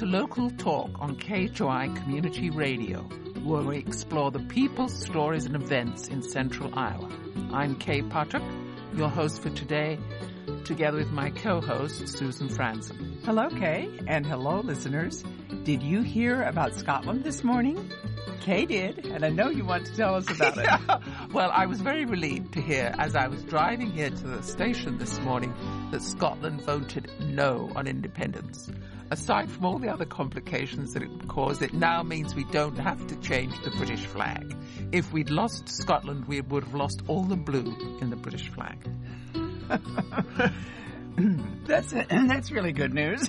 to Local Talk on KHOI Community Radio, where we explore the people, stories, and events in Central Iowa. I'm Kay Patrick, your host for today, together with my co-host, Susan Franzen. Hello, Kay, and hello, listeners. Did you hear about Scotland this morning? Kay did, and I know you want to tell us about it. Well, I was very relieved to hear, as I was driving here to the station this morning, that Scotland voted no on independence. Aside from all the other complications that it would cause, it now means we don't have to change the British flag. If we'd lost Scotland, we would have lost all the blue in the British flag. That's really good news.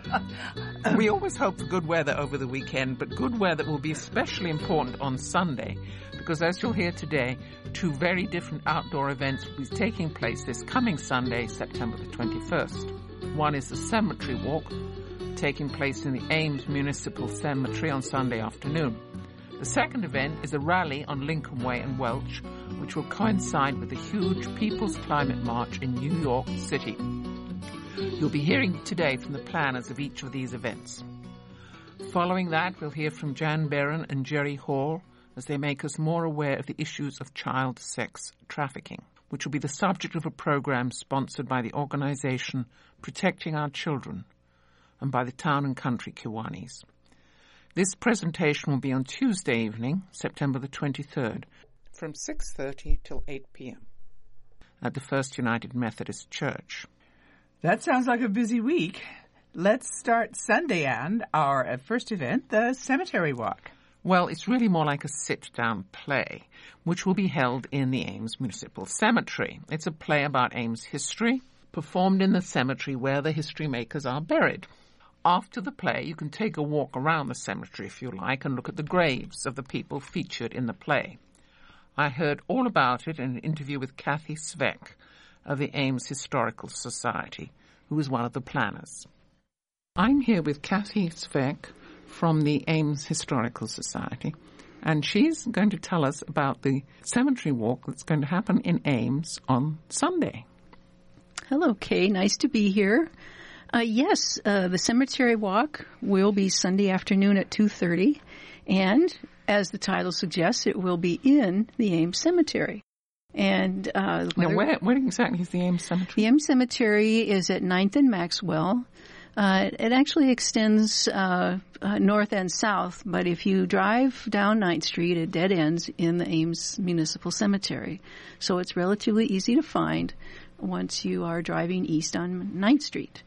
We always hope for good weather over the weekend, but good weather will be especially important on Sunday, because as you'll hear today, two very different outdoor events will be taking place this coming Sunday, September the 21st. One is the Cemetery Walk, taking place in the Ames Municipal Cemetery on Sunday afternoon. The second event is a rally on Lincoln Way and Welch, which will coincide with the huge People's Climate March in New York City. You'll be hearing today from the planners of each of these events. Following that, we'll hear from Jan Barron and Jerry Hall as they make us more aware of the issues of child sex trafficking, which will be the subject of a program sponsored by the organization Protecting Our Children and by the Town and Country Kiwanis. This presentation will be on Tuesday evening, September the 23rd, from 6:30 till 8 p.m. at the First United Methodist Church. That sounds like a busy week. Let's start Sunday and our first event, the Cemetery Walk. Well, it's really more like a sit-down play, which will be held in the Ames Municipal Cemetery. It's a play about Ames history, performed in the cemetery where the history makers are buried. After the play, you can take a walk around the cemetery, if you like, and look at the graves of the people featured in the play. I heard all about it in an interview with Kathy Sveck of the Ames Historical Society, who was one of the planners. I'm here with Kathy Sveck from the Ames Historical Society, and she's going to tell us about the cemetery walk that's going to happen in Ames on Sunday. Hello, Kay. Nice to be here. Yes, the cemetery walk will be Sunday afternoon at 2:30, and as the title suggests, it will be in the Ames Cemetery. And now, where exactly is the Ames Cemetery? The Ames Cemetery is at 9th and Maxwell. It actually extends north and south, but if you drive down 9th Street, it dead ends in the Ames Municipal Cemetery. So it's relatively easy to find once you are driving east on 9th Street.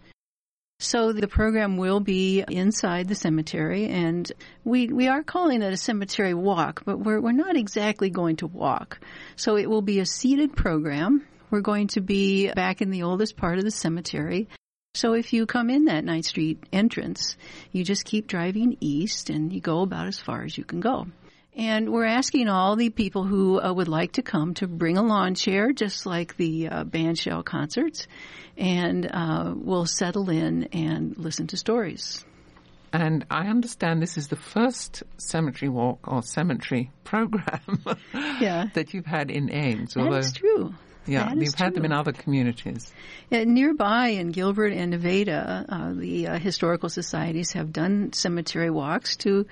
So the program will be inside the cemetery, and we are calling it a cemetery walk, but we're not exactly going to walk. So it will be a seated program. We're going to be back in the oldest part of the cemetery. So if you come in that 9th Street entrance, you just keep driving east, and you go about as far as you can go. And we're asking all the people who would like to come to bring a lawn chair, just like the band shell concerts, and we'll settle in and listen to stories. And I understand this is the first cemetery walk or cemetery program that you've had in Ames. That is true. Yeah, you've had them in other communities. Nearby in Gilbert and Nevada, the historical societies have done cemetery walks to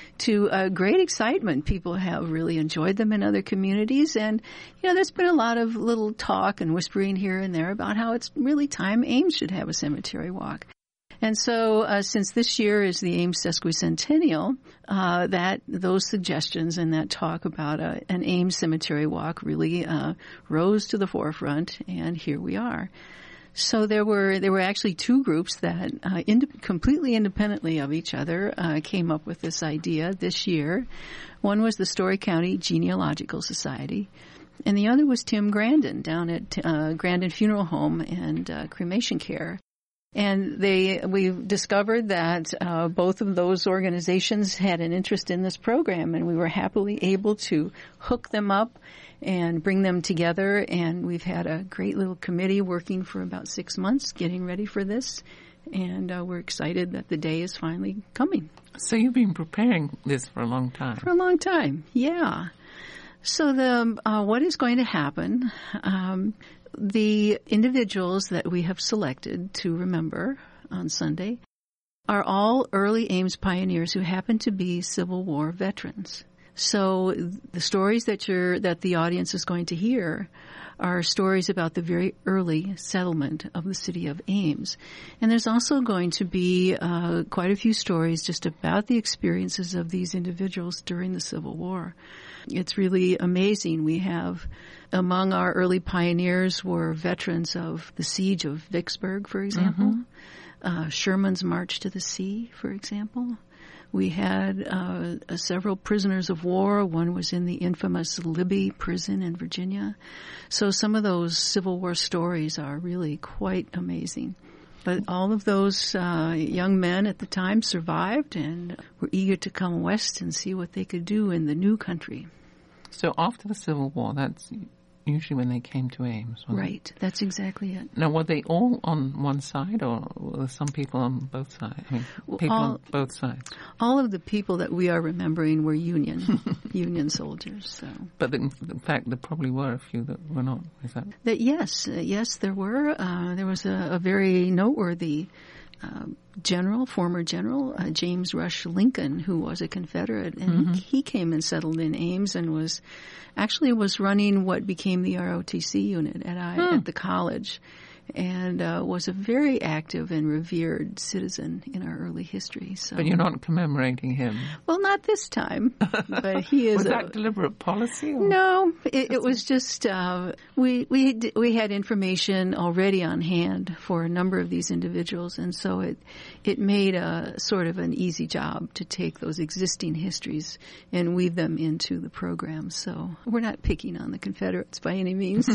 great excitement. People have really enjoyed them in other communities, and there's been a lot of little talk and whispering here and there about how it's really time Ames should have a cemetery walk. And so since this year is the Ames sesquicentennial, those suggestions and that talk about an Ames cemetery walk really rose to the forefront, and here we are. So there were actually two groups that completely independently of each other came up with this idea this year. One was the Story County Genealogical Society, and the other was Tim Grandin down at Grandin Funeral Home and Cremation Care. And we discovered that both of those organizations had an interest in this program, and we were happily able to hook them up and bring them together. And we've had a great little committee working for about 6 months getting ready for this. And we're excited that the day is finally coming. So you've been preparing this for a long time. For a long time, yeah. So what is going to happen, the individuals that we have selected to remember on Sunday are all early Ames pioneers who happen to be Civil War veterans. So the stories that the audience is going to hear are stories about the very early settlement of the city of Ames. And there's also going to be quite a few stories just about the experiences of these individuals during the Civil War. It's really amazing. We have, among our early pioneers were veterans of the siege of Vicksburg, for example, Sherman's March to the Sea, for example. We had several prisoners of war. One was in the infamous Libby prison in Virginia. So some of those Civil War stories are really quite amazing. But all of those young men at the time survived and were eager to come west and see what they could do in the new country. So after the Civil War, that's usually when they came to Ames, wasn't Right, it? that's exactly it. Now, were they all on one side, or were there some people on both sides? I mean, people on both sides. All of the people that we are remembering were Union soldiers. So. But in fact, there probably were a few that were not. Is that? Yes, there were. There was a very noteworthy former general, James Rush Lincoln, who was a Confederate, and he came and settled in Ames and was running what became the ROTC unit at the college, and was a very active and revered citizen in our early history. So. But you're not commemorating him? Well, not this time, but he is. Was that deliberate policy? Or? No, it was just we had information already on hand for a number of these individuals, and so it made a sort of an easy job to take those existing histories and weave them into the program. So we're not picking on the Confederates by any means.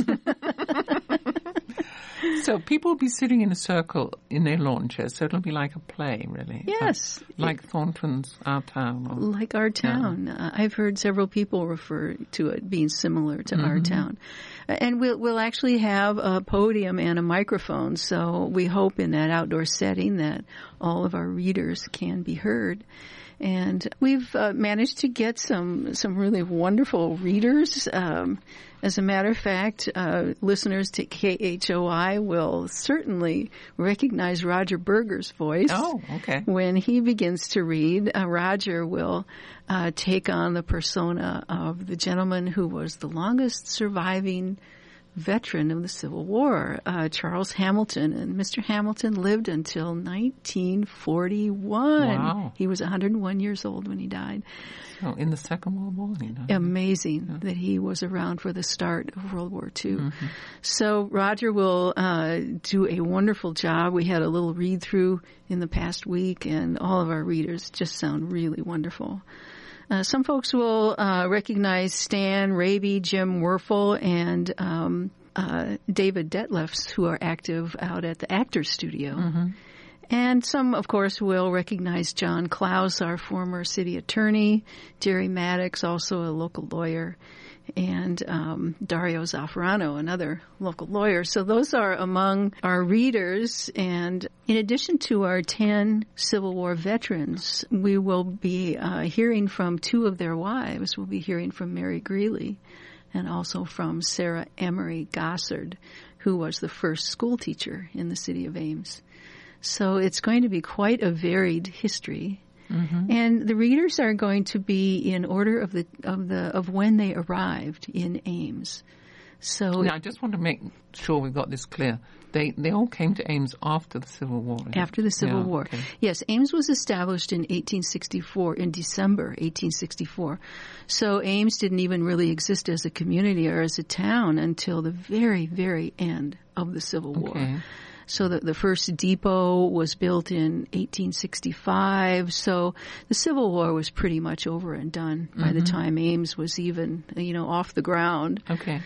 So people will be sitting in a circle in their lawn chairs, so it'll be like a play, really. Yes. Like Thornton's Our Town. Or, like Our Town. Yeah. I've heard several people refer to it being similar to Our Town. And we'll actually have a podium and a microphone, so we hope in that outdoor setting that all of our readers can be heard. And we've managed to get some really wonderful readers. As a matter of fact, listeners to KHOI will certainly recognize Roger Berger's voice. Oh, okay. When he begins to read, Roger will take on the persona of the gentleman who was the longest surviving veteran of the Civil War, Charles Hamilton. And Mr. Hamilton lived until 1941. Wow. He was 101 years old when he died. So in the Second World War, he died. Amazing that he was around for the start of World War II. So Roger will do a wonderful job. We had a little read-through in the past week, and all of our readers just sound really wonderful. Some folks will recognize Stan Raby, Jim Werfel, and David Detlefs, who are active out at the Actors Studio. And some, of course, will recognize John Klaus, our former city attorney, Jerry Maddox, also a local lawyer, and Dario Zaffarano, another local lawyer. So those are among our readers. And in addition to our 10 Civil War veterans, we will be hearing from 2 of their wives. We'll be hearing from Mary Greeley and also from Sarah Emery Gossard, who was the first school teacher in the city of Ames. So it's going to be quite a varied history. And the readers are going to be in order of when they arrived in Ames. So now, I just want to make sure we've got this clear. They all came to Ames after the Civil War. After the Civil War. Okay. Yes, Ames was established in 1864, in December 1864. So Ames didn't even really exist as a community or as a town until the very, very end of the Civil War. So the first depot was built in 1865. So the Civil War was pretty much over and done by the time Ames was even, off the ground. Okay.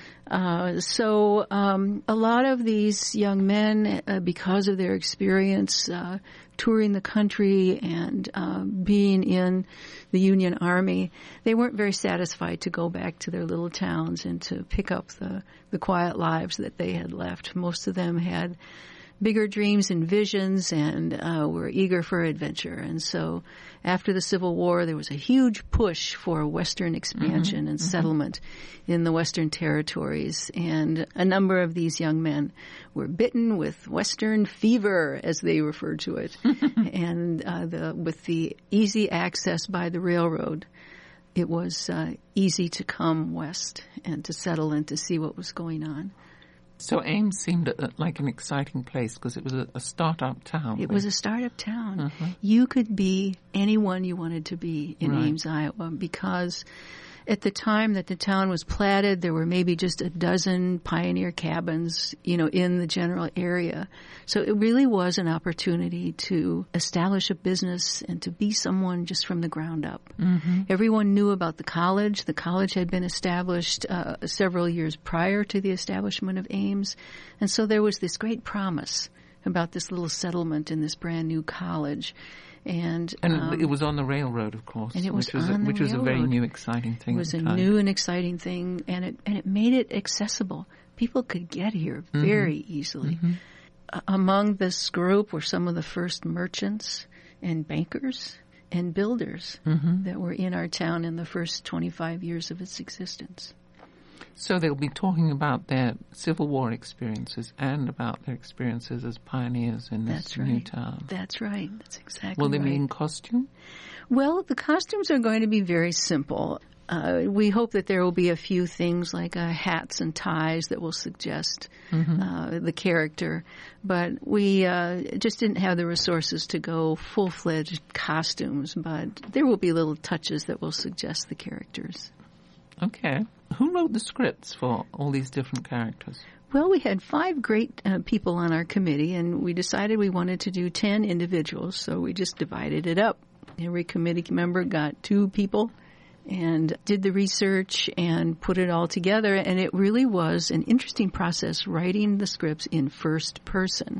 So a lot of these young men, because of their experience touring the country and being in the Union Army, they weren't very satisfied to go back to their little towns and to pick up the quiet lives that they had left. Most of them had bigger dreams and visions and were eager for adventure. And so after the Civil War, there was a huge push for Western expansion and settlement in the Western territories. And a number of these young men were bitten with Western fever, as they referred to it. And with the easy access by the railroad, it was easy to come west and to settle and to see what was going on. So Ames seemed like an exciting place because it was a start-up town. It was a start-up town. You could be anyone you wanted to be in Ames, Iowa, because at the time that the town was platted, there were maybe just a dozen pioneer cabins, in the general area. So it really was an opportunity to establish a business and to be someone just from the ground up. Everyone knew about the college. The college had been established several years prior to the establishment of Ames. And so there was this great promise about this little settlement in this brand new college. And it was on the railroad, of course, and it was which was a very new, exciting thing. It was a new and exciting thing, and it made it accessible. People could get here very easily. Among this group were some of the first merchants and bankers and builders that were in our town in the first 25 years of its existence. So they'll be talking about their Civil War experiences and about their experiences as pioneers in this new town. That's right. That's exactly right. Will they be in costume? Well, the costumes are going to be very simple. We hope that there will be a few things like hats and ties that will suggest the character. But we just didn't have the resources to go full-fledged costumes. But there will be little touches that will suggest the characters. Okay. Who wrote the scripts for all these different characters? Well, we had 5 great people on our committee, and we decided we wanted to do 10 individuals, so we just divided it up. Every committee member got 2 people and did the research and put it all together, and it really was an interesting process writing the scripts in first person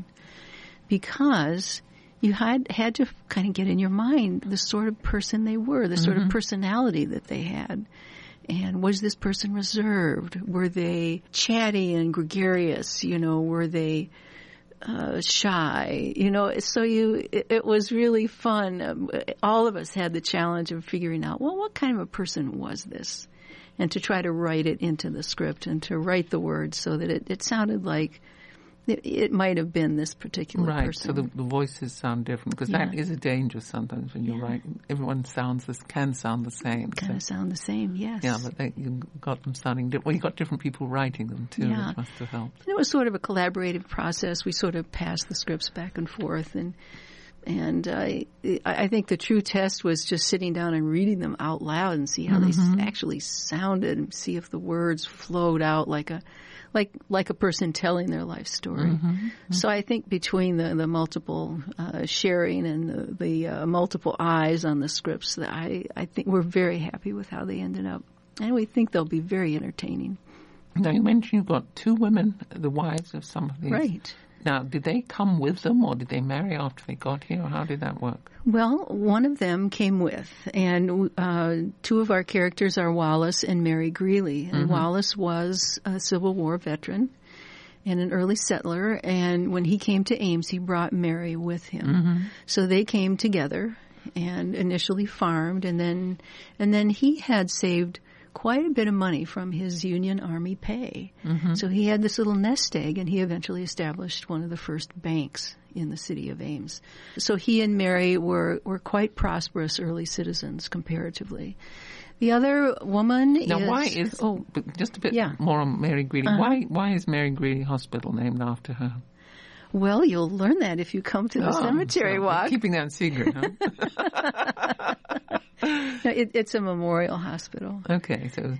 because you had to kind of get in your mind the sort of person they were, the sort of personality that they had. And was this person reserved? Were they chatty and gregarious? Were they shy? So it was really fun. All of us had the challenge of figuring out, well, what kind of a person was this? And to try to write it into the script and to write the words so that it sounded like it might have been this particular person. Right, so the voices sound different, because that is a danger sometimes when you write. Everyone can sound the same. Kind of sound the same, yes. Yeah, but you got them sounding different. Well, you got different people writing them, too, which must have helped. And it was sort of a collaborative process. We sort of passed the scripts back and forth, and I think the true test was just sitting down and reading them out loud and see how they actually sounded and see if the words flowed out like a person telling their life story. So I think between the multiple sharing and the multiple eyes on the scripts, that I think we're very happy with how they ended up. And we think they'll be very entertaining. Now, you mentioned you've got 2 women, the wives of some of these. Right. Now, did they come with them, or did they marry after they got here, or how did that work? Well, one of them came with, and 2 of our characters are Wallace and Mary Greeley. And Wallace was a Civil War veteran and an early settler, and when he came to Ames, he brought Mary with him. So they came together and initially farmed, and then he had saved quite a bit of money from his Union Army pay. So he had this little nest egg, and he eventually established one of the first banks in the city of Ames. So he and Mary were quite prosperous early citizens comparatively. The other woman is... Now, why is... just a bit more on Mary Greeley. Why is Mary Greeley Hospital named after her? Well, you'll learn that if you come to the cemetery walk. Keeping that secret, huh? No, it's a memorial hospital. Okay, so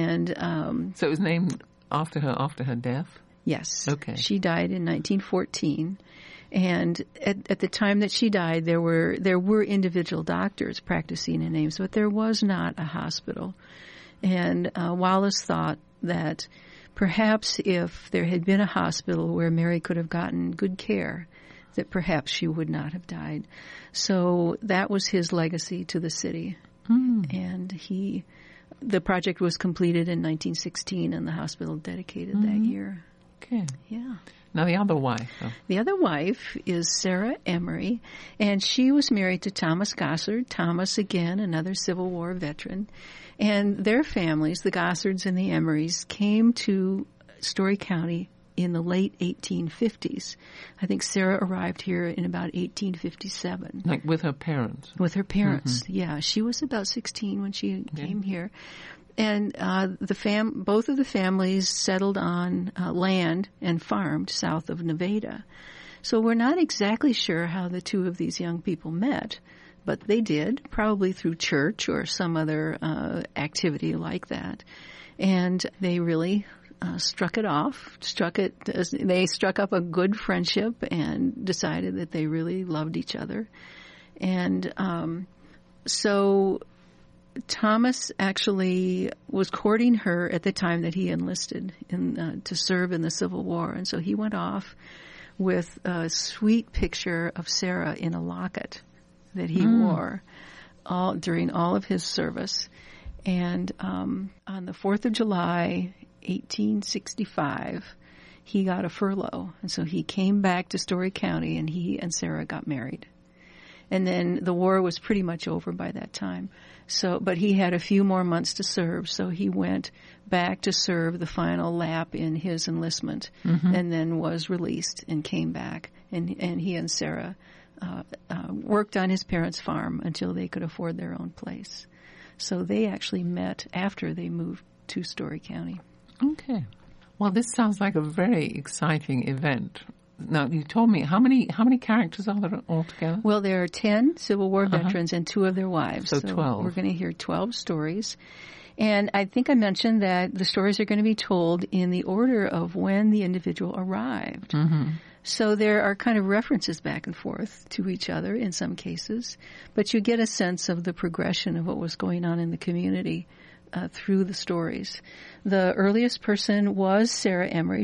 it was named after her death? Yes. Okay. She died in 1914, and at the time that she died, there were individual doctors practicing in Ames, but there was not a hospital. And Wallace thought that perhaps if there had been a hospital where Mary could have gotten good care, that perhaps she would not have died. So that was his legacy to the city. And the project was completed in 1916, and the hospital dedicated that year. Okay. Yeah. Now the other wife. Though. The other wife is Sarah Emery, and she was married to Thomas Gossard. Thomas, again, another Civil War veteran. And their families, the Gossards and the Emerys, came to Story County in the late 1850s. I think Sarah arrived here in about 1857. Like with her parents? With her parents, yeah. She was about 16 when she came here. And both of the families settled on land and farmed south of Nevada. So we're not exactly sure how the two of these young people met, but they did, probably through church or some other activity like that. And they really struck it off. They struck up a good friendship and decided that they really loved each other. And so Thomas actually was courting her at the time that he enlisted to serve in the Civil War. And so he went off with a sweet picture of Sarah in a locket that he wore during all of his service. And on the 4th of July, 1865, he got a furlough. And so he came back to Story County, and he and Sarah got married. And then the war was pretty much over by that time. But he had a few more months to serve, so he went back to serve the final lap in his enlistment, and then was released and came back. And he and Sarah worked on his parents' farm until they could afford their own place. So they actually met after they moved to Story County. Okay. Well, this sounds like a very exciting event. Now, you told me, how many characters are there altogether? Well, there are 10 Civil War veterans and 2 of their wives. So 12. We're going to hear 12 stories. And I think I mentioned that the stories are going to be told in the order of when the individual arrived. So there are kind of references back and forth to each other in some cases, but you get a sense of the progression of what was going on in the community through the stories. The earliest person was Sarah Emery.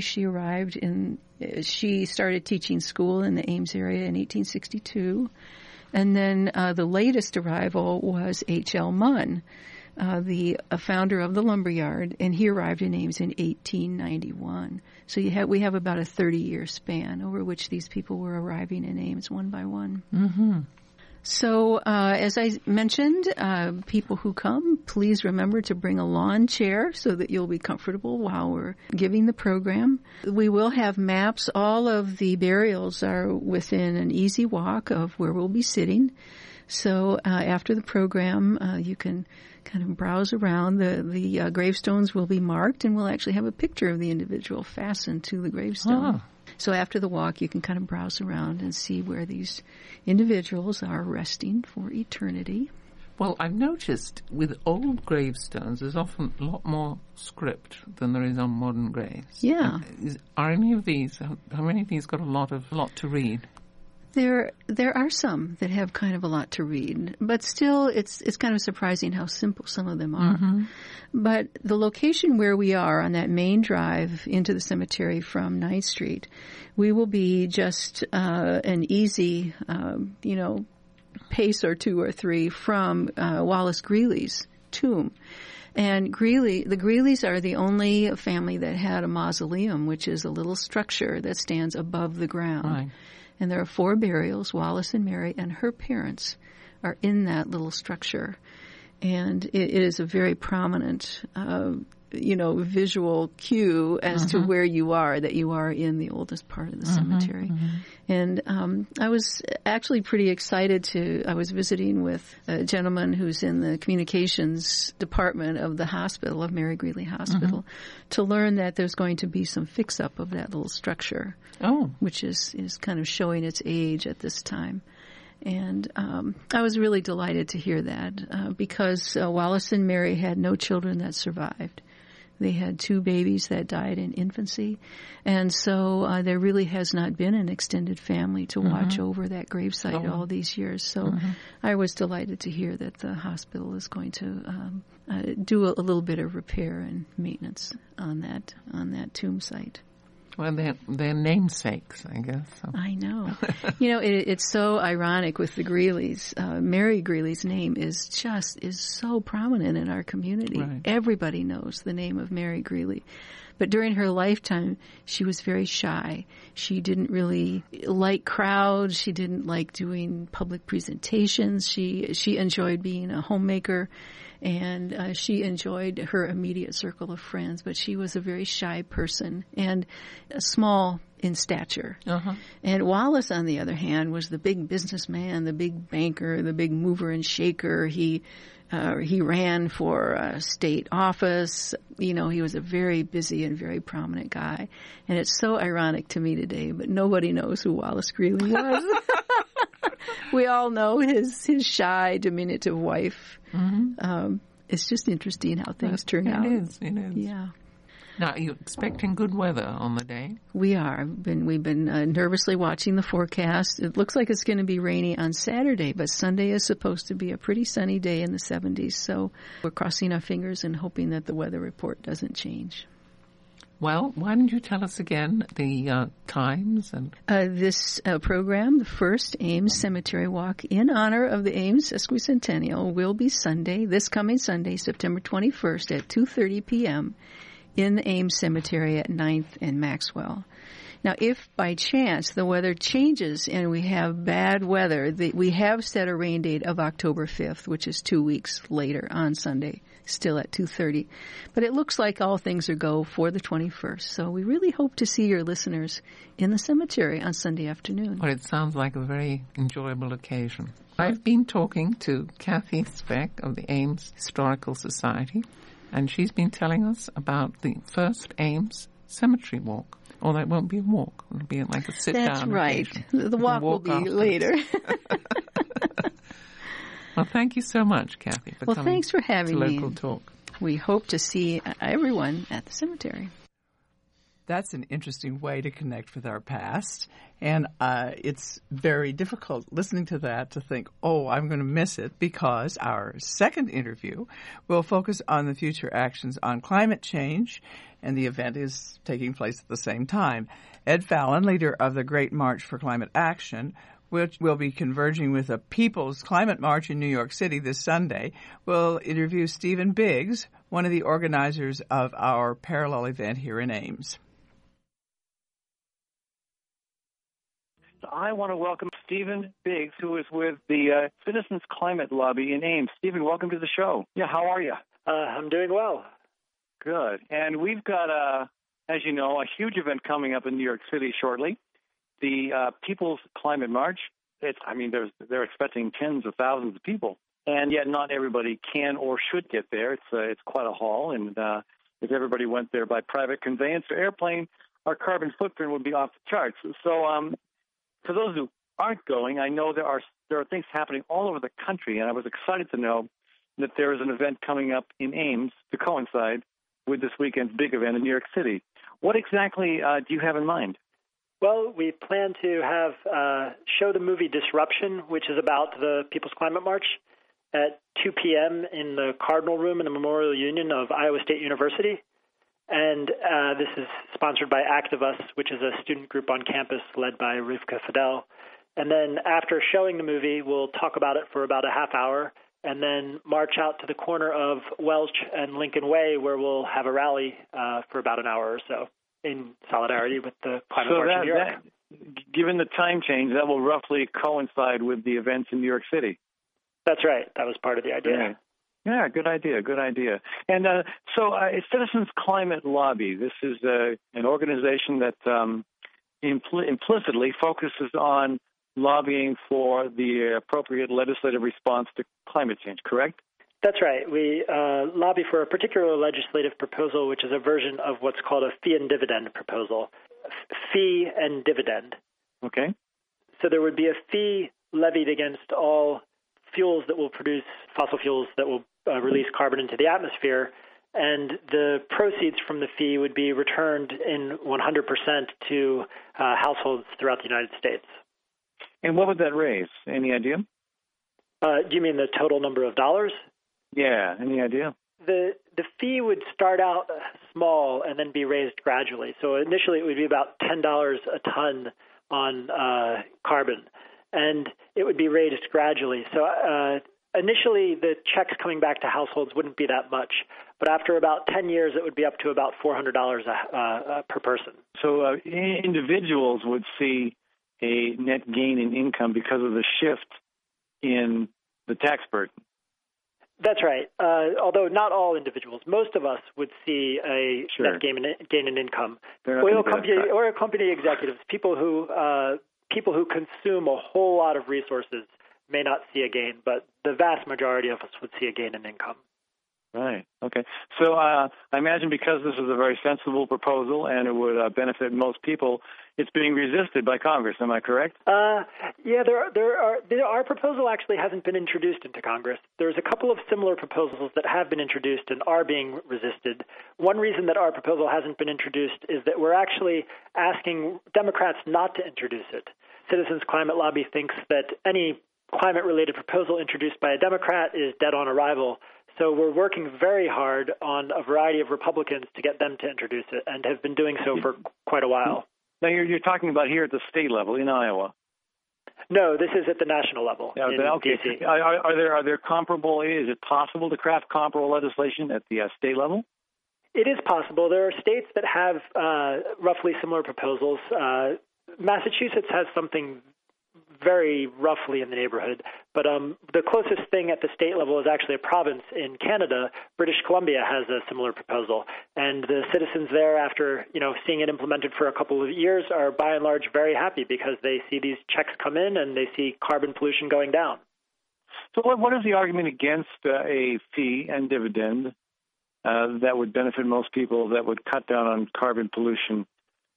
She started teaching school in the Ames area in 1862. And then the latest arrival was H.L. Munn, the founder of the lumberyard, and he arrived in Ames in 1891. So we have about a 30-year span over which these people were arriving in Ames one by one. So, as I mentioned, people who come, please remember to bring a lawn chair so that you'll be comfortable while we're giving the program. We will have maps. All of the burials are within an easy walk of where we'll be sitting. So, after the program, you can kind of browse around. The gravestones will be marked, and we'll actually have a picture of the individual fastened to the gravestone. So after the walk, you can kind of browse around and see where these individuals are resting for eternity. Well, I've noticed with old gravestones, there's often a lot more script than there is on modern graves. Yeah. Are any of these, how many of these got a lot to read? There are some that have kind of a lot to read, but still it's kind of surprising how simple some of them are. But the location where we are on that main drive into the cemetery from 9th Street, we will be just an easy, pace or 2 or 3 from Wallace Greeley's tomb. And the Greeleys are the only family that had a mausoleum, which is a little structure that stands above the ground. Right. And there are 4 burials. Wallace and Mary and her parents are in that little structure. And it is a very prominent, visual cue as to where you are, that you are in the oldest part of the cemetery. And I was actually pretty excited I was visiting with a gentleman who's in the communications department of the hospital, of Mary Greeley Hospital, to learn that there's going to be some fix-up of that little structure, which is kind of showing its age at this time. And I was really delighted to hear that because Wallace and Mary had no children that survived. They had 2 babies that died in infancy. And so there really has not been an extended family to watch over that gravesite all these years. So I was delighted to hear that the hospital is going to do a little bit of repair and maintenance on that tomb site. Well, they're namesakes, I guess. So. I know. It's so ironic with the Greeleys. Mary Greeley's name is so prominent in our community. Right. Everybody knows the name of Mary Greeley. But during her lifetime, she was very shy. She didn't really like crowds. She didn't like doing public presentations. She enjoyed being a homemaker, and she enjoyed her immediate circle of friends. But she was a very shy person and small in stature. And Wallace, on the other hand, was the big businessman, the big banker, the big mover and shaker. He ran for state office. He was a very busy and very prominent guy. And it's so ironic to me today, but nobody knows who Wallace Greeley was. We all know his shy, diminutive wife. It's just interesting how things turn out. It is. Yeah. Now, are you expecting good weather on the day? We are. We've been nervously watching the forecast. It looks like it's going to be rainy on Saturday, but Sunday is supposed to be a pretty sunny day in the 70s. So we're crossing our fingers and hoping that the weather report doesn't change. Well, why don't you tell us again the times? And This program, the first Ames Cemetery Walk in honor of the Ames Sesquicentennial, will be this coming Sunday, September 21st at 2:30 p.m. in the Ames Cemetery at 9th and Maxwell. Now, if by chance the weather changes and we have bad weather, we have set a rain date of October 5th, which is 2 weeks later on Sunday, still at 2:30. But it looks like all things are go for the 21st. So we really hope to see your listeners in the cemetery on Sunday afternoon. Well, it sounds like a very enjoyable occasion. I've been talking to Kathy Speck of the Ames Historical Society, and she's been telling us about the first Ames Cemetery Walk. Although it won't be a walk. It'll be like a sit-down. That's right. Occasion. The walk will be later. Well, thank you so much, Kathy, for coming thanks for having to me. Local Talk. We hope to see everyone at the cemetery. That's an interesting way to connect with our past. And it's very difficult listening to that to think, I'm going to miss it, because our second interview will focus on the future actions on climate change, and the event is taking place at the same time. Ed Fallon, leader of the Great March for Climate Action, which will be converging with a People's Climate March in New York City this Sunday, will interview Stephen Biggs, one of the organizers of our parallel event here in Ames. I want to welcome Stephen Biggs, who is with the Citizens Climate Lobby in Ames. Stephen, welcome to the show. Yeah, how are you? I'm doing well. Good. And we've got, as you know, a huge event coming up in New York City shortly, the People's Climate March. They're expecting tens of thousands of people, and yet not everybody can or should get there. It's quite a haul, and if everybody went there by private conveyance or airplane, our carbon footprint would be off the charts. So, for those who aren't going, I know there are things happening all over the country, and I was excited to know that there is an event coming up in Ames to coincide with this weekend's big event in New York City. What exactly do you have in mind? Well, we plan to have show the movie Disruption, which is about the People's Climate March, at 2 p.m. in the Cardinal Room in the Memorial Union of Iowa State University. And this is sponsored by Activus, which is a student group on campus led by Rivka Fidel. And then after showing the movie, we'll talk about it for about a half hour, and then march out to the corner of Welch and Lincoln Way, where we'll have a rally for about an hour or so in solidarity with the Climate March in New York. Given the time change, that will roughly coincide with the events in New York City. That's right. That was part of the idea. Yeah, good idea. And so Citizens Climate Lobby, this is an organization that implicitly focuses on lobbying for the appropriate legislative response to climate change, correct? That's right. We lobby for a particular legislative proposal, which is a version of what's called a fee and dividend proposal. Fee and dividend. Okay. So there would be a fee levied against all fuels that will produce fossil fuels that will release carbon into the atmosphere, and the proceeds from the fee would be returned in 100% to households throughout the United States. And what would that raise? Any idea? Do you mean the total number of dollars? Yeah, any idea? The fee would start out small and then be raised gradually. So initially it would be about $10 a ton on carbon, and it would be raised gradually. So initially the checks coming back to households wouldn't be that much, but after about 10 years, it would be up to about $400 per person. So individuals would see a net gain in income because of the shift in the tax burden. That's right. Although not all individuals, most of us would see a net gain in income. Oil company executives, people who consume a whole lot of resources, may not see a gain, but the vast majority of us would see a gain in income. Right. Okay. So I imagine because this is a very sensible proposal and it would benefit most people, it's being resisted by Congress. Am I correct? Yeah. Our proposal actually hasn't been introduced into Congress. There's a couple of similar proposals that have been introduced and are being resisted. One reason that our proposal hasn't been introduced is that we're actually asking Democrats not to introduce it. Citizens Climate Lobby thinks that any climate-related proposal introduced by a Democrat is dead on arrival. So we're working very hard on a variety of Republicans to get them to introduce it, and have been doing so for quite a while. Now you're talking about here at the state level in Iowa. No, this is at the national level in D.C. Are there comparable? Is it possible to craft comparable legislation at the state level? It is possible. There are states that have roughly similar proposals. Massachusetts has something very roughly in the neighborhood, but the closest thing at the state level is actually a province in Canada. British Columbia has a similar proposal, and the citizens there, after seeing it implemented for a couple of years, are by and large very happy because they see these checks come in and they see carbon pollution going down. So what is the argument against a fee and dividend that would benefit most people, that would cut down on carbon pollution?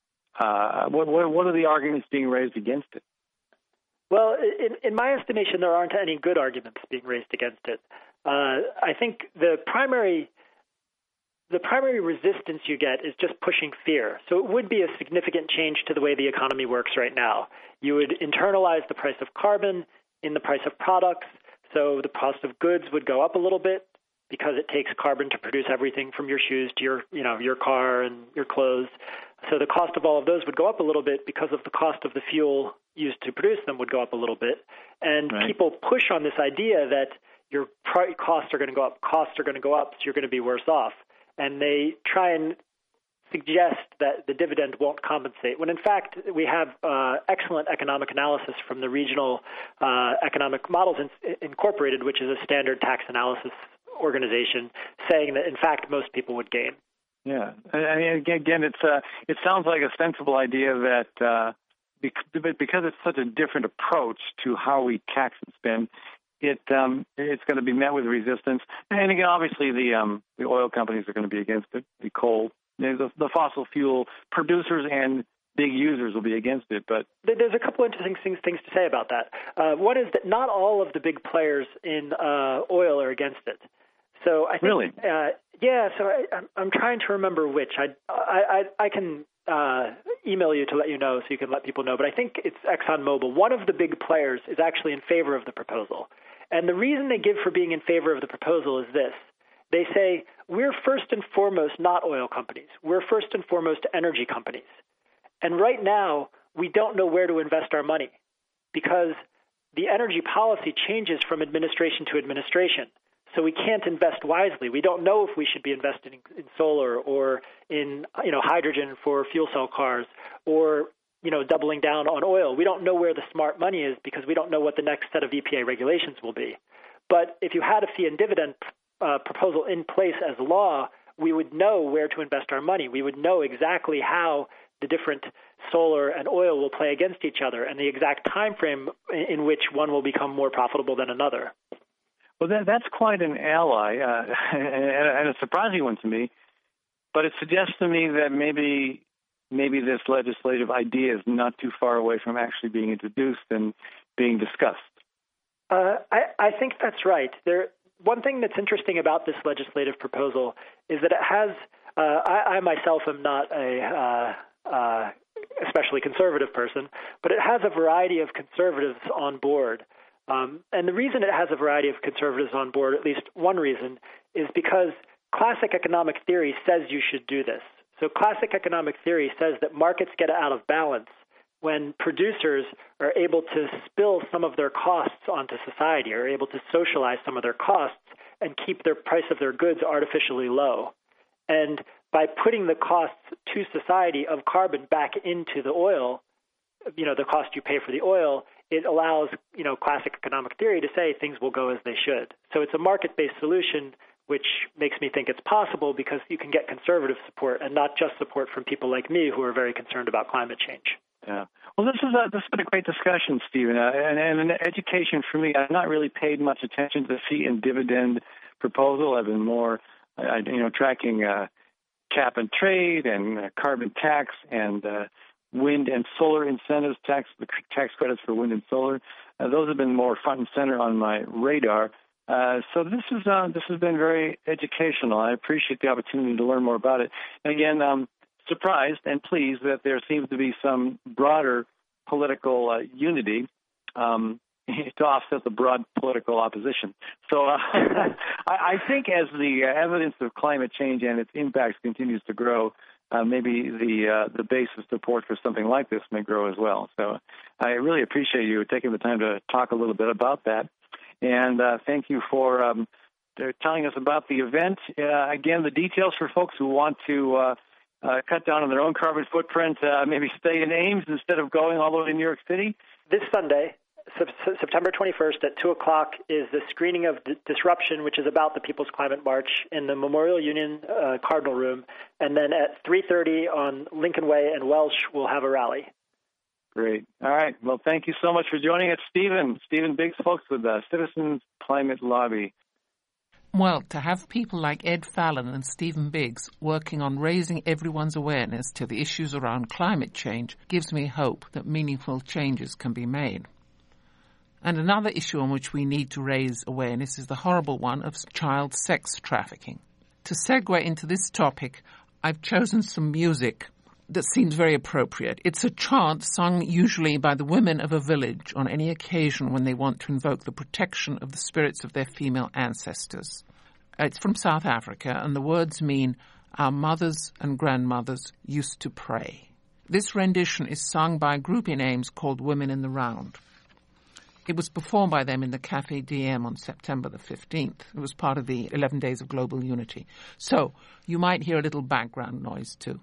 What are the arguments being raised against it? Well, in my estimation, there aren't any good arguments being raised against it. I think the primary resistance you get is just pushing fear. So it would be a significant change to the way the economy works right now. You would internalize the price of carbon in the price of products. So the cost of goods would go up a little bit because it takes carbon to produce everything from your shoes to your car and your clothes. So the cost of all of those would go up a little bit because of the cost of the fuel used to produce them would go up a little bit. And people push on this idea that your costs are going to go up, so you're going to be worse off. And they try and suggest that the dividend won't compensate, when in fact we have excellent economic analysis from the Regional Economic Models Incorporated, which is a standard tax analysis organization, saying that in fact most people would gain. Yeah, I mean, again, it sounds like a sensible idea that because it's such a different approach to how we tax and spend, it's going to be met with resistance. And again, obviously, the oil companies are going to be against it. The coal, the fossil fuel producers and big users will be against it. But there's a couple interesting things to say about that. One is that not all of the big players in oil are against it. So I think, really? Yeah. So I'm trying to remember which. I can email you to let you know, so you can let people know. But I think it's ExxonMobil. One of the big players is actually in favor of the proposal. And the reason they give for being in favor of the proposal is this. They say, we're first and foremost not oil companies. We're first and foremost energy companies. And right now, we don't know where to invest our money because the energy policy changes from administration to administration. So we can't invest wisely. We don't know if we should be investing in solar or in hydrogen for fuel cell cars or doubling down on oil. We don't know where the smart money is because we don't know what the next set of EPA regulations will be. But if you had a fee and dividend proposal in place as law, we would know where to invest our money. We would know exactly how the different solar and oil will play against each other and the exact time frame in which one will become more profitable than another. Well, that's quite an ally, and a surprising one to me. But it suggests to me that maybe this legislative idea is not too far away from actually being introduced and being discussed. I think that's right. One thing that's interesting about this legislative proposal is that it has. I myself am not a especially conservative person, but it has a variety of conservatives on board. And the reason it has a variety of conservatives on board, at least one reason, is because classic economic theory says you should do this. So classic economic theory says that markets get out of balance when producers are able to spill some of their costs onto society, or able to socialize some of their costs and keep their price of their goods artificially low. And by putting the costs to society of carbon back into the oil, the cost you pay for the oil, it allows, classic economic theory to say things will go as they should. So it's a market-based solution, which makes me think it's possible because you can get conservative support and not just support from people like me who are very concerned about climate change. Yeah. Well, this has been a great discussion, Stephen, and an education for me. I've not really paid much attention to the fee and dividend proposal. I've been more, tracking cap and trade and carbon tax and wind and solar incentives, tax credits for wind and solar. Those have been more front and center on my radar. So this has been very educational. I appreciate the opportunity to learn more about it. And again, I'm surprised and pleased that there seems to be some broader political unity to offset the broad political opposition. So I think as the evidence of climate change and its impacts continues to grow, maybe the base of support for something like this may grow as well. So I really appreciate you taking the time to talk a little bit about that. And thank you for telling us about the event. Again, the details for folks who want to cut down on their own carbon footprint, maybe stay in Ames instead of going all the way to New York City. This Sunday, September 21st at 2 o'clock is the screening of Disruption, which is about the People's Climate March in the Memorial Union Cardinal Room. And then at 3:30 on Lincoln Way and Welsh, we'll have a rally. Great. All right. Well, thank you so much for joining us, Stephen Biggs, folks, with the Citizens Climate Lobby. Well, to have people like Ed Fallon and Stephen Biggs working on raising everyone's awareness to the issues around climate change gives me hope that meaningful changes can be made. And another issue on which we need to raise awareness is the horrible one of child sex trafficking. To segue into this topic, I've chosen some music that seems very appropriate. It's a chant sung usually by the women of a village on any occasion when they want to invoke the protection of the spirits of their female ancestors. It's from South Africa, and the words mean, "Our mothers and grandmothers used to pray." This rendition is sung by a group in Ames called Women in the Round. It was performed by them in the Café DM on September the 15th. It was part of the 11 Days of Global Unity. So you might hear a little background noise too.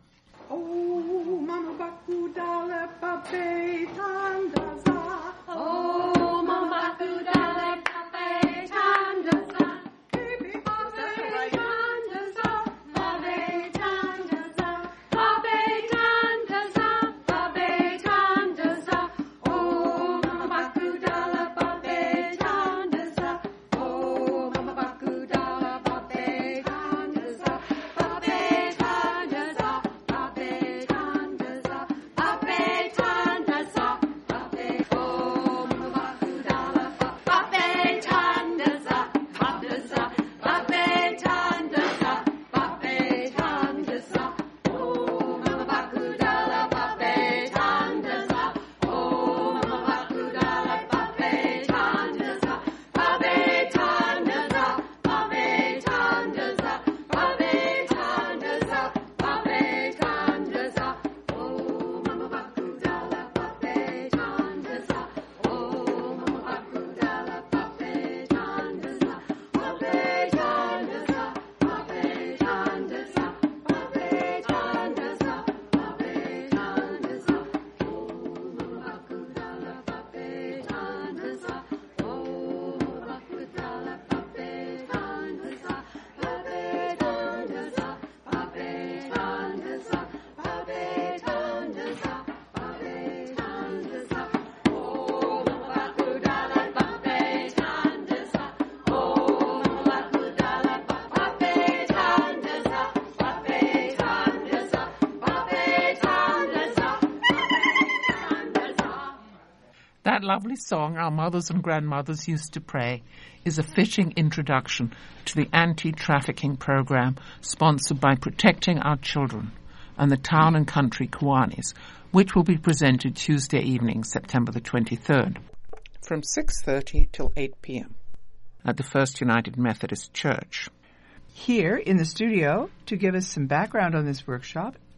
That lovely song, Our Mothers and Grandmothers Used to Pray, is a fitting introduction to the anti-trafficking program sponsored by Protecting Our Children and the Town and Country Kiwanis, which will be presented Tuesday evening, September the 23rd, from 6:30 till 8 p.m. at the First United Methodist Church. Here in the studio to give us some background on this workshop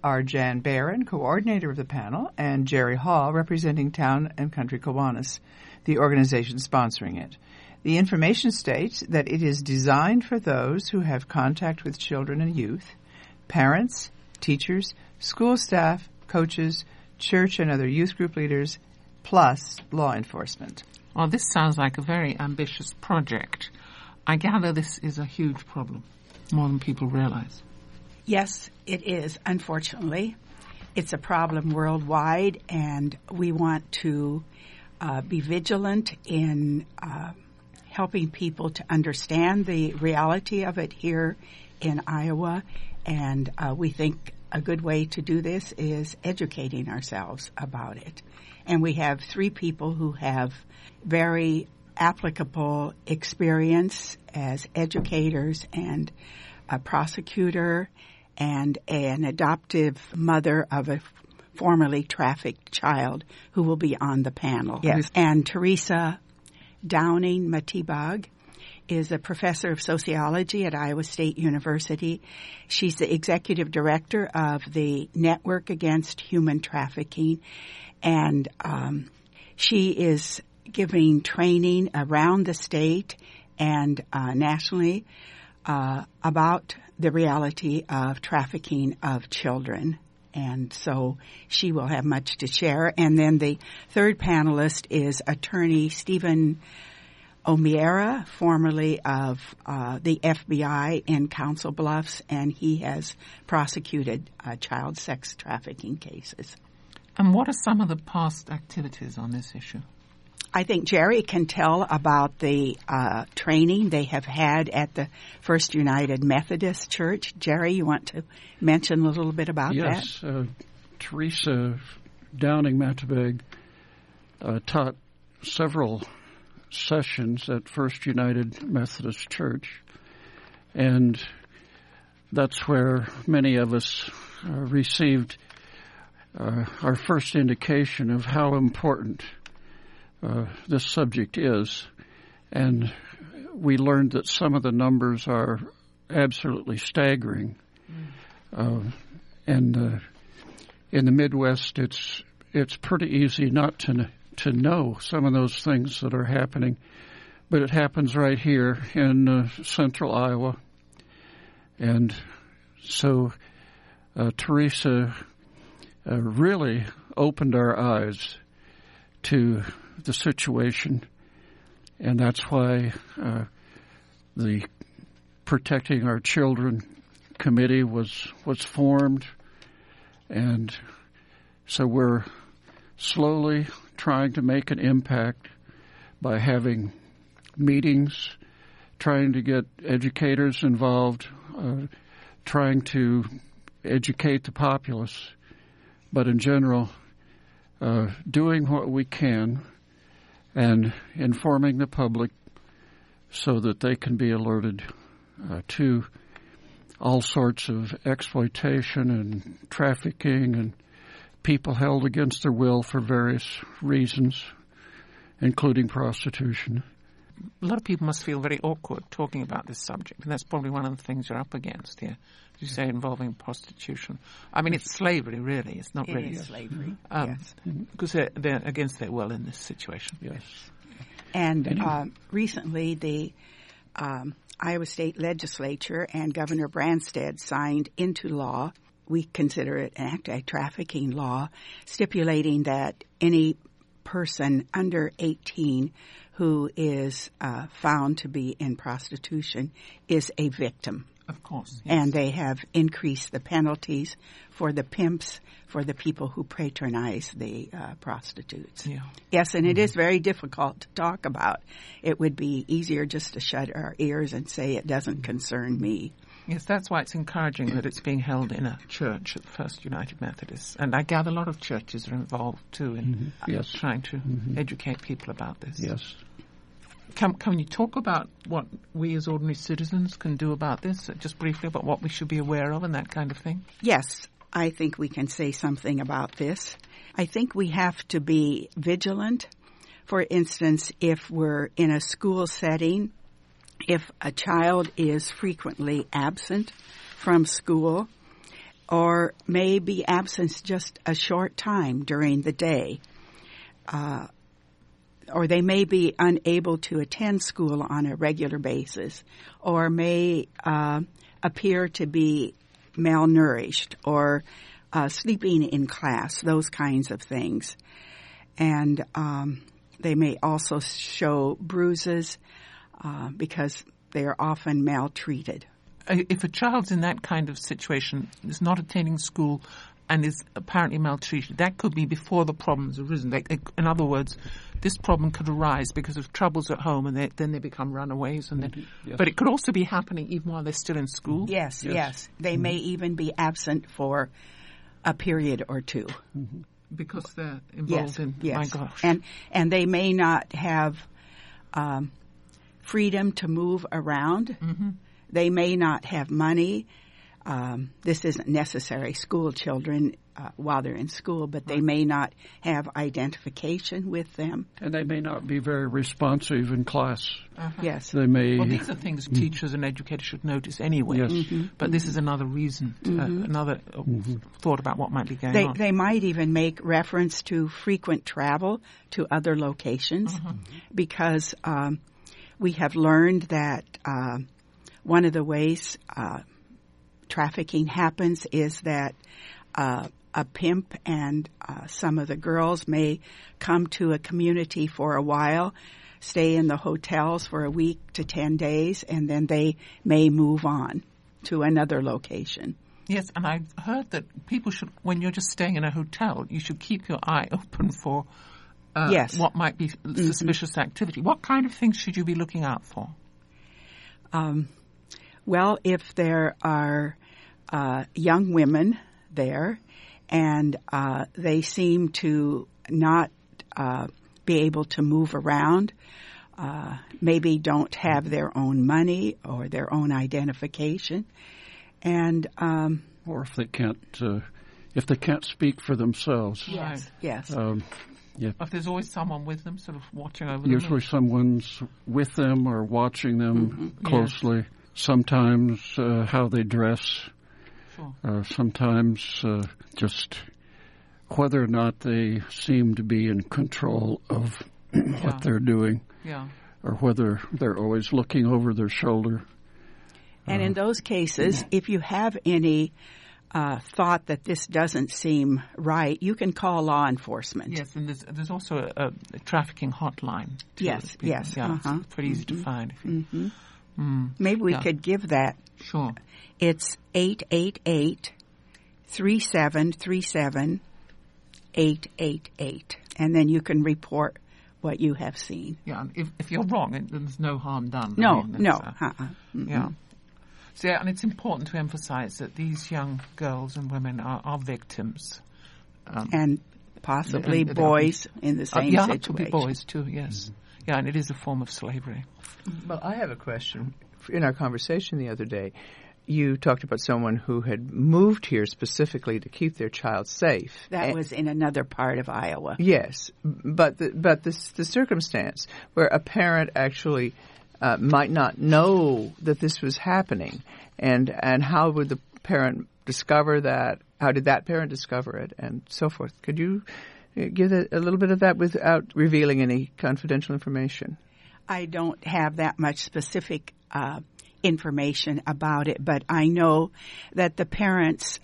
are Jan Barron, coordinator of the panel, and Jerry Hall, representing Town and Country Kiwanis, the organization sponsoring it. The information states that it is designed for those who have contact with children and youth, parents, teachers, school staff, coaches, church and other youth group leaders, plus law enforcement. Well, this sounds like a very ambitious project. I gather this is a huge problem, more than people realize. Yes, it is, unfortunately. It's a problem worldwide, and we want to be vigilant in helping people to understand the reality of it here in Iowa. And we think a good way to do this is educating ourselves about it. And we have 3 people who have very applicable experience as educators and a prosecutor and an adoptive mother of a formerly trafficked child who will be on the panel. Yes. And Teresa Downing Matibag is a professor of sociology at Iowa State University. She's the executive director of the Network Against Human Trafficking, and she is giving training around the state and nationally about the reality of trafficking of children. And so she will have much to share. And then the third panelist is attorney Stephen O'Meara, formerly of the FBI in Council Bluffs, and he has prosecuted child sex trafficking cases. And what are some of the past activities on this issue? I think Jerry can tell about the training they have had at the First United Methodist Church. Jerry, you want to mention a little bit about that? Yes. Teresa Downing Matibag taught several sessions at First United Methodist Church, and that's where many of us received our first indication of how important this subject is. And we learned that some of the numbers are absolutely staggering. And in the Midwest, it's pretty easy not to know some of those things that are happening, but it happens right here in central Iowa. And so Teresa really opened our eyes to the situation, and that's why the Protecting Our Children Committee was formed. And so we're slowly trying to make an impact by having meetings, trying to get educators involved, trying to educate the populace, but in general, doing what we can and informing the public so that they can be alerted to all sorts of exploitation and trafficking and people held against their will for various reasons, including prostitution. A lot of people must feel very awkward talking about this subject, and that's probably one of the things you're up against here, as you say, involving prostitution. I mean, it's slavery, really. It's not really. It is slavery, yes. Because they're against their will in this situation. Yes. And recently, the Iowa State Legislature and Governor Branstad signed into law, we consider it an anti-trafficking law, stipulating that any person under 18 who is found to be in prostitution is a victim. Of course. Yes. And they have increased the penalties for the pimps, for the people who patronize the prostitutes. Yeah. Yes, and it is very difficult to talk about. It would be easier just to shut our ears and say it doesn't concern me. Yes, that's why it's encouraging that it's being held in a church at the First United Methodist. And I gather a lot of churches are involved, too, in trying to educate people about this. Yes. Can you talk about what we as ordinary citizens can do about this, just briefly, about what we should be aware of and that kind of thing? Yes, I think we can say something about this. I think we have to be vigilant. For instance, if we're in a school setting, if a child is frequently absent from school, or may be absent just a short time during the day. Or they may be unable to attend school on a regular basis, or may appear to be malnourished or sleeping in class, those kinds of things. And they may also show bruises because they are often maltreated. If a child's in that kind of situation, is not attending school and is apparently maltreated, that could be before the problem's arisen. In other words, this problem could arise because of troubles at home, and then they become runaways. And then, yes. But it could also be happening even while they're still in school. Yes. They may even be absent for a period or two. Because they're involved in, my gosh. And they may not have freedom to move around. They may not have money. This isn't necessary, school children while they're in school, but they may not have identification with them. And they may not be very responsive in class. Yes. They may. Well, these are things teachers and educators should notice anyway. Yes. But this is another reason, another thought about what might be going on. They might even make reference to frequent travel to other locations because we have learned that one of the ways trafficking happens is that a pimp and some of the girls may come to a community for a while, stay in the hotels for a week to 10 days, and then they may move on to another location. Yes, and I've heard that people should, when you're just staying in a hotel, you should keep your eye open for what might be suspicious activity. What kind of things should you be looking out for? Well, if there are young women there and they seem to not be able to move around, maybe don't have their own money or their own identification, and or if they can't speak for themselves. Yes. If there's always someone with them, sort of watching over them. Usually someone's with them or watching them closely. Sometimes how they dress. Sure. Sometimes just whether or not they seem to be in control of what they're doing. Yeah. Or whether they're always looking over their shoulder. And in those cases, if you have any thought that this doesn't seem right, you can call law enforcement. Yes, and there's also a trafficking hotline. Yes. Yeah, it's pretty easy to find. Maybe we could give that. Sure. It's 888-3737-888. And then you can report what you have seen. Yeah, and if you're wrong, there's no harm done. No. Yeah. So, and it's important to emphasize that these young girls and women are victims. And possibly boys in the same situation. It could be boys too, yes. Yeah, and it is a form of slavery. Well, I have a question. In our conversation the other day, you talked about someone who had moved here specifically to keep their child safe. That was in another part of Iowa. Yes, but the circumstance where a parent actually might not know that this was happening, and how would the parent discover that? How did that parent discover it, and so forth? Could you give a little bit of that without revealing any confidential information? I don't have that much specific information about it, but I know that the parents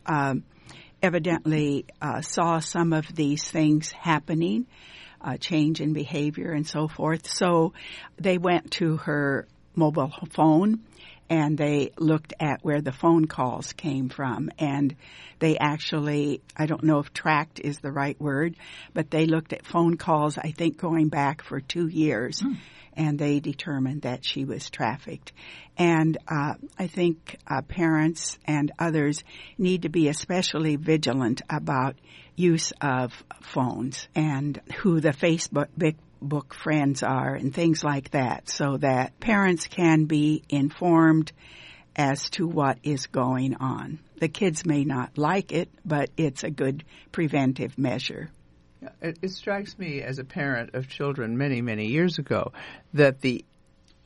evidently saw some of these things happening, change in behavior and so forth. So they went to her mobile phone and they looked at where the phone calls came from. And they actually, I don't know if tracked is the right word, but they looked at phone calls, I think, going back for 2 years. And they determined that she was trafficked. And I think parents and others need to be especially vigilant about use of phones and who the Facebook friends are and things like that, so that parents can be informed as to what is going on. The kids may not like it, but it's a good preventive measure. It strikes me as a parent of children many, many years ago that the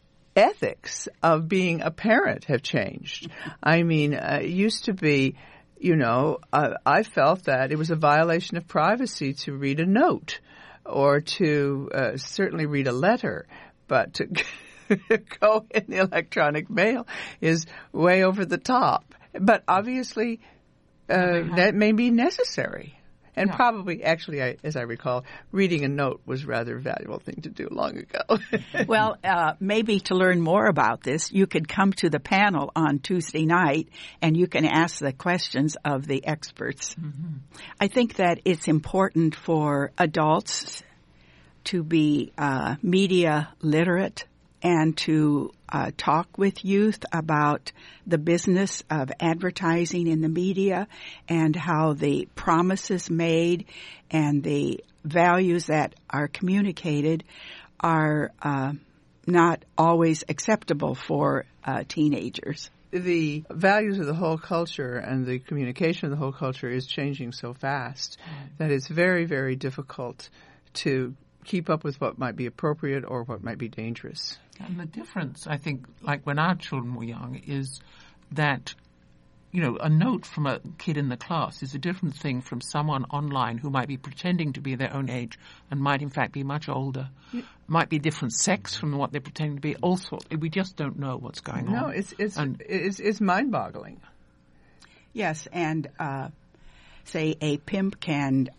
ethics of being a parent have changed. I mean, it used to be I felt that it was a violation of privacy to read a note or to certainly read a letter, but to go in the electronic mail is way over the top. But obviously, that may be necessary. And probably, actually, as I recall, reading a note was rather a valuable thing to do long ago. Well, maybe to learn more about this, you could come to the panel on Tuesday night and you can ask the questions of the experts. Mm-hmm. I think that it's important for adults to be media literate and to talk with youth about the business of advertising in the media and how the promises made and the values that are communicated are not always acceptable for teenagers. The values of the whole culture and the communication of the whole culture is changing so fast that it's very, very difficult to keep up with what might be appropriate or what might be dangerous. And the difference, I think, like when our children were young, is that, a note from a kid in the class is a different thing from someone online who might be pretending to be their own age and might in fact be much older, might be different sex from what they're pretending to be. Also, we just don't know what's going on. No, it's mind-boggling. Yes, and say a pimp can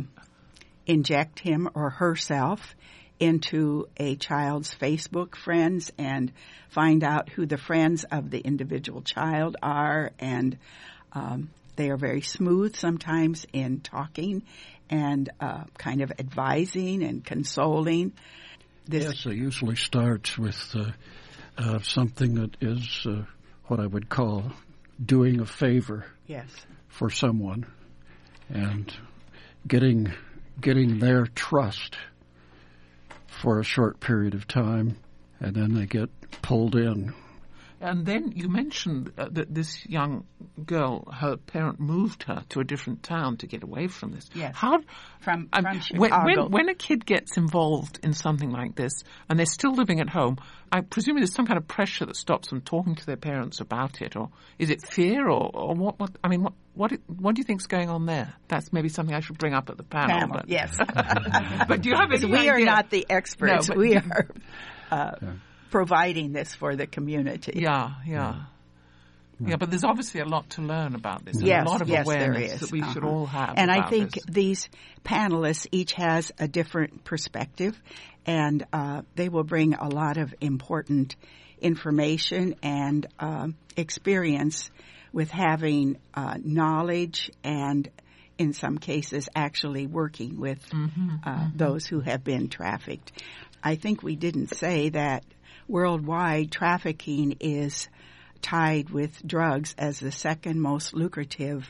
inject him or herself into a child's Facebook friends and find out who the friends of the individual child are, and they are very smooth sometimes in talking and kind of advising and consoling. Yes, it usually starts with something that is what I would call doing a favor for someone and getting their trust for a short period of time, and then they get pulled in. And then you mentioned that this young girl, her parent moved her to a different town to get away from this. Yes. From Chicago. When a kid gets involved in something like this and they're still living at home, I presume there's some kind of pressure that stops them talking to their parents about it, or is it fear, or what? I mean, what do you think's going on there? That's maybe something I should bring up at the panel. But, yes. But do you have any idea? We are not the experts. No, we are providing this for the community. Yeah, but there's obviously a lot to learn about this. Yes, a lot of awareness that we should all have. And about I think this. These panelists each has a different perspective, and they will bring a lot of important information and experience with having knowledge and, in some cases, actually working with those who have been trafficked. I think we didn't say that worldwide trafficking is tied with drugs as the second most lucrative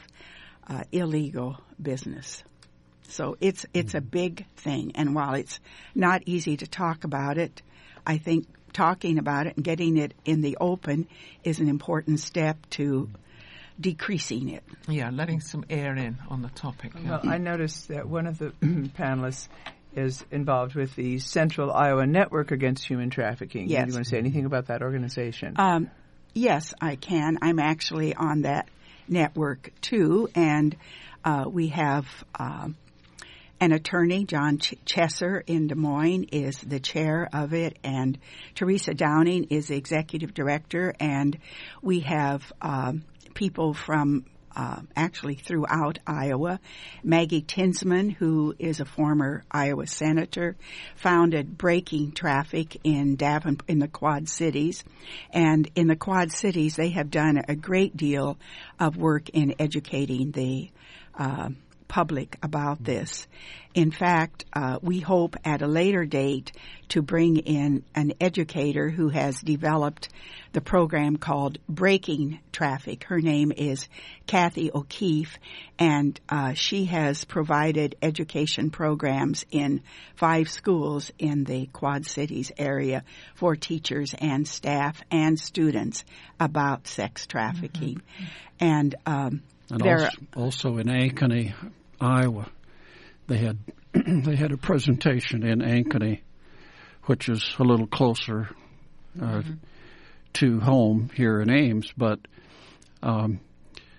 illegal business. So it's a big thing, and while it's not easy to talk about it, I think talking about it and getting it in the open is an important step to decreasing it. Yeah, letting some air in on the topic. Well, I noticed that one of the panelists is involved with the Central Iowa Network Against Human Trafficking. Yes. Do you want to say anything about that organization? Yes, I can. I'm actually on that network, too, and we have an attorney, John Chesser in Des Moines, is the chair of it, and Teresa Downing is the executive director, and we have people from actually throughout Iowa. Maggie Tinsman, who is a former Iowa senator, founded Breaking Traffic in the Quad Cities. And in the Quad Cities, they have done a great deal of work in educating the public about this. In fact, we hope at a later date to bring in an educator who has developed the program called Breaking Traffic. Her name is Kathy O'Keefe, and she has provided education programs in 5 schools in the Quad Cities area for teachers and staff and students about sex trafficking. And also in Ankeny, Iowa, they had a presentation in Ankeny, which is a little closer to home here in Ames, but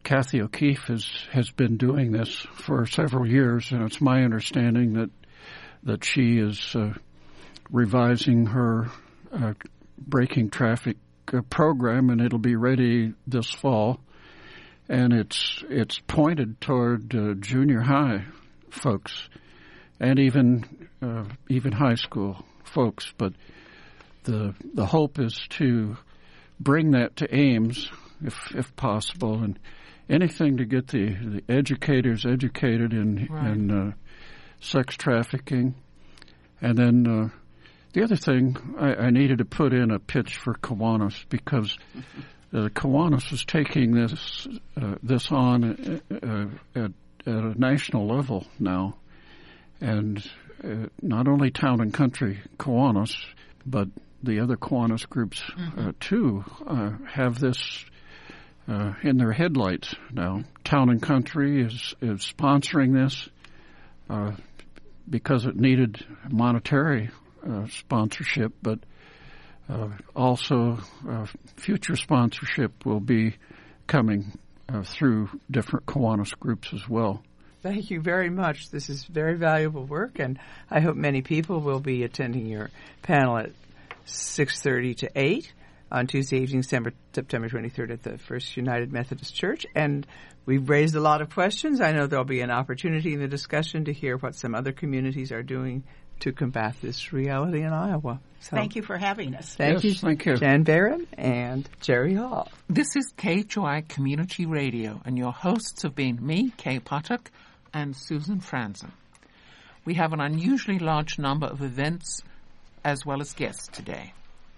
Kathy O'Keefe has been doing this for several years, and it's my understanding that she is revising her braking traffic program, and it'll be ready this fall. And it's pointed toward junior high folks and even high school folks. But the hope is to bring that to Ames, if possible, and anything to get the educators educated in sex trafficking. And then the other thing, I needed to put in a pitch for Kiwanis, because Kiwanis is taking this on at a national level now, and not only Town and Country Kiwanis, but the other Kiwanis groups too have this in their headlights now. Town and Country is sponsoring this because it needed monetary sponsorship, but also future sponsorship will be coming through different Kiwanis groups as well. Thank you very much. This is very valuable work, and I hope many people will be attending your panel at 6:30 to 8 on Tuesday evening, September 23rd at the First United Methodist Church. And we've raised a lot of questions. I know there'll be an opportunity in the discussion to hear what some other communities are doing to combat this reality in Iowa. So, thank you for having us. Thank you, Jan Barron and Jerry Hall. This is KHOI Community Radio, and your hosts have been me, Kay Potok, and Susan Franzen. We have an unusually large number of events as well as guests today.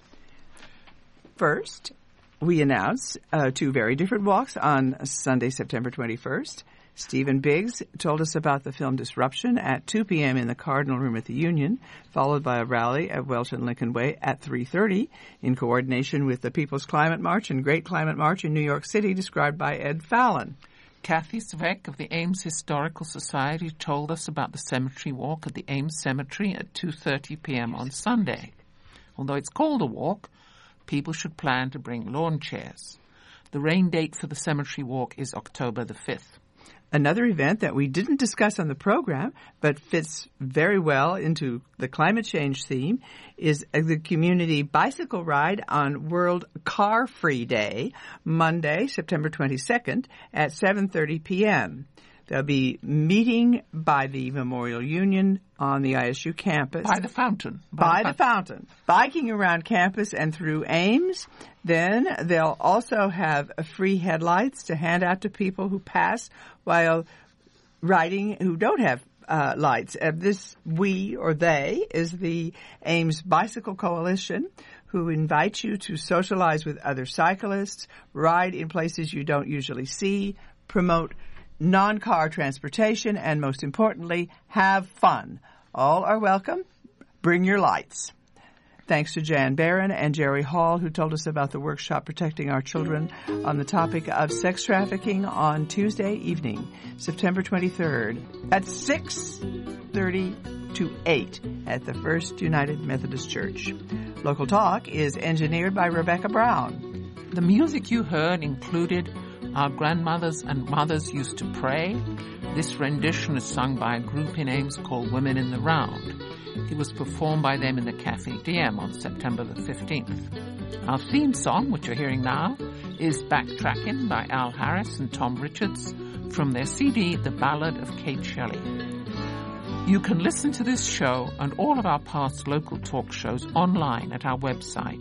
First, we announce two very different walks on Sunday, September 21st. Stephen Biggs told us about the film Disruption at 2 p.m. in the Cardinal Room at the Union, followed by a rally at Welch and Lincoln Way at 3:30 in coordination with the People's Climate March and Great Climate March in New York City, described by Ed Fallon. Kathy Sveck of the Ames Historical Society told us about the cemetery walk at the Ames Cemetery at 2:30 p.m. on Sunday. Although it's called a walk, people should plan to bring lawn chairs. The rain date for the cemetery walk is October the 5th. Another event that we didn't discuss on the program, but fits very well into the climate change theme, is the community bicycle ride on World Car Free Day, Monday, September 22nd at 7:30 p.m. There'll be meeting by the Memorial Union on the ISU campus. By the fountain. By the fountain. Biking around campus and through Ames. Then they'll also have free headlights to hand out to people who pass while riding who don't have lights. This we or they is the Ames Bicycle Coalition, who invite you to socialize with other cyclists, ride in places you don't usually see, promote non-car transportation, and most importantly, have fun. All are welcome. Bring your lights. Thanks to Jan Barron and Jerry Hall, who told us about the workshop Protecting Our Children on the topic of sex trafficking on Tuesday evening, September 23rd at 6:30 to 8 at the First United Methodist Church. Local Talk is engineered by Rebecca Brown. The music you heard included Our Grandmothers and Mothers Used to Pray. This rendition is sung by a group in Ames called Women in the Round. It was performed by them in the Cafe Diem on September the 15th. Our theme song, which you're hearing now, is Backtrackin' by Al Harris and Tom Richards from their CD, The Ballad of Kate Shelley. You can listen to this show and all of our past local talk shows online at our website,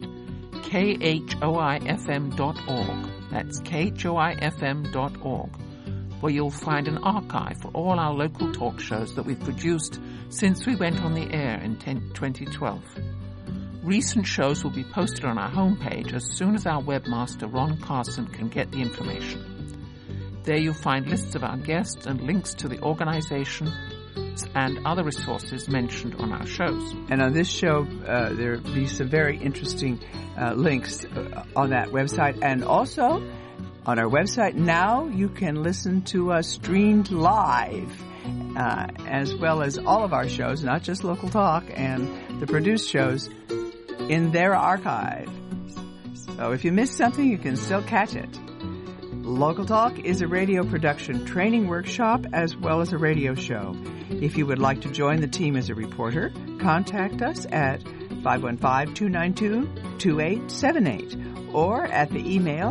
khoifm.org. That's khoifm.org, where you'll find an archive for all our local talk shows that we've produced since we went on the air in 2012. Recent shows will be posted on our homepage as soon as our webmaster Ron Carson can get the information. There you'll find lists of our guests and links to the organizations and other resources mentioned on our shows. And on this show, there will be some very interesting links on that website. And also, on our website now, you can listen to us streamed live, as well as all of our shows, not just Local Talk and the produced shows, in their archive. So if you missed something, you can still catch it. Local Talk is a radio production training workshop as well as a radio show. If you would like to join the team as a reporter, contact us at 515-292-2878 or at the email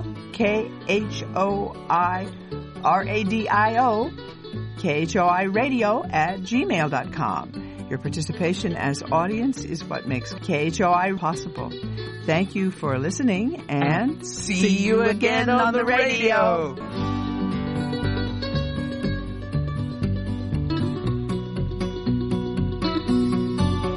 KHOIRadio@gmail.com. Your participation as audience is what makes KHOI possible. Thank you for listening and see you again on the radio.